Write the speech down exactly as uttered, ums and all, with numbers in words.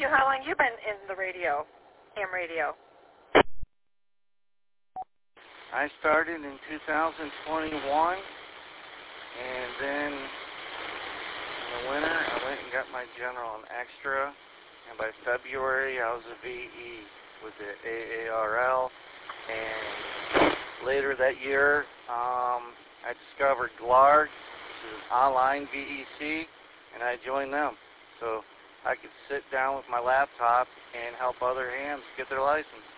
you. How long you been in the radio, ham radio? I started in two thousand twenty-one, and then in the winter I went and got my general and extra, and by February I was a V E with the A A R L, and later that year um, I discovered GLARD, which is an online V E C, and I joined them. So I could sit down with my laptop and help other hams get their license.